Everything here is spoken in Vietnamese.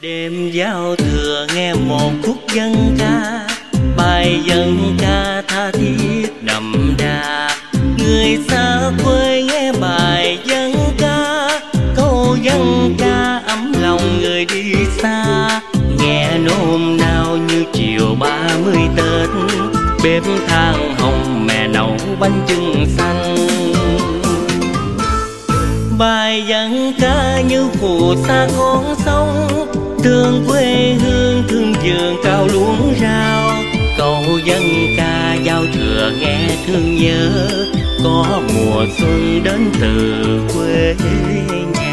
Đêm giao thừa nghe một khúc dân ca, bài dân ca tha thiết đậm đà. Người xa quê nghe bài dân ca, câu dân ca ấm lòng người đi xa. Nghe nôn nao như chiều 30 Tết, bếp than hồng mẹ nấu bánh chưng xanh. Bài dân ca như phù sa con sông, thương quê hương thương vườn cao luống rau. Câu dân ca giao thừa nghe thương nhớ, có mùa xuân đến từ quê nhà.